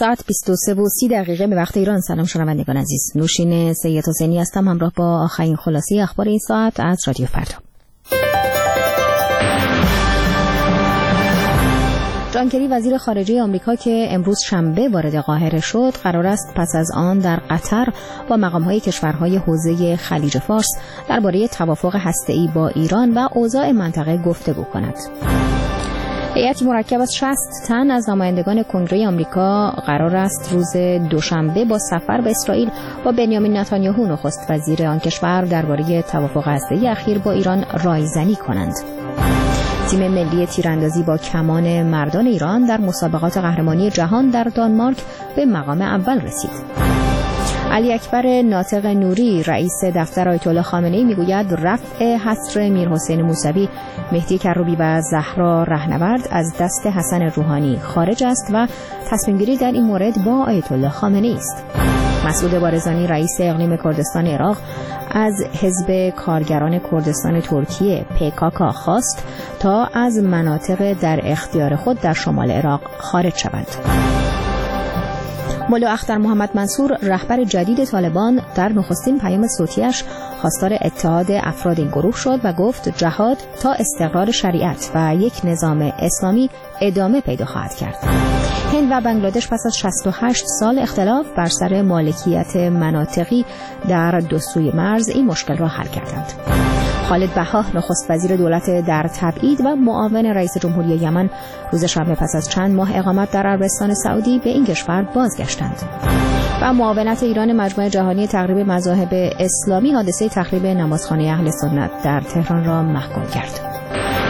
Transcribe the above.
ساعت 23:30 به وقت ایران. سلام شنوندگان عزیز، نوشین سید حسینی هستم همراه با آخرین خلاصه اخبار این ساعت از رادیو فردا. جان کری وزیر خارجه آمریکا که امروز شنبه وارد قاهره شد، قرار است پس از آن در قطر با مقام‌های کشورهای حوزه خلیج فارس درباره توافق هسته‌ای با ایران و اوضاع منطقه گفتگو کند. هیئتی مرکب از 60 تن از نمایندگان کنگره آمریکا قرار است روز دوشنبه با سفر به اسرائیل با بنیامین نتانیاهو نخست وزیر آن کشور درباره توافق هسته‌ای اخیر با ایران رایزنی کنند. تیم ملی تیراندازی با کمان مردان ایران در مسابقات قهرمانی جهان در دانمارک به مقام اول رسید. علی اکبر ناطق نوری رئیس دفتر آیت الله خامنه‌ای میگوید رفع حصر میرحسین موسوی، مهدی کروبی و زهرا رهنورد از دست حسن روحانی خارج است و تصمیم گیری در این مورد با آیت الله خامنه‌ای است. مسعود بارزانی رئیس اقلیم کردستان عراق از حزب کارگران کردستان ترکیه PKK خواست تا از مناطق در اختیار خود در شمال عراق خارج شوند. ملا اختر محمد منصور رهبر جدید طالبان در نخستین پیام صوتیش خواستار اتحاد افراد این گروه شد و گفت جهاد تا استقرار شریعت و یک نظام اسلامی ادامه پیدا خواهد کرد. هند و بنگلادش پس از 68 سال اختلاف بر سر مالکیت مناطقی در دو سوی مرز این مشکل را حل کردند. خالد بها نخست وزیر دولت در تبعید و معاون رئیس جمهوری یمن روز شنبه پس از چند ماه اقامت در عربستان سعودی به این کشور بازگشتند. و معاونت ایران مجمع جهانی تقریب مذاهب اسلامی حادثه تخریب نمازخانه اهل سنت در تهران را محکوم کرد.